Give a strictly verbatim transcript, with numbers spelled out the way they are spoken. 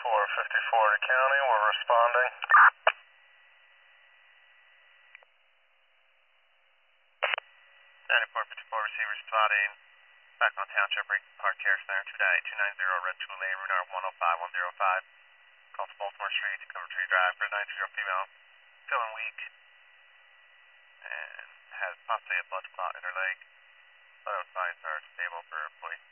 four fifty-four to county, we're responding. ninety-four fifty-four receiver spotting. Back on Township, Break Park Care Center today, two ninety Red Two Lane, Route R one oh five one oh five. Call to Baltimore Street, Cover Tree Drive for a nine zero female. Feeling weak. And has possibly a blood clot in her leg. But signs are stable for employee.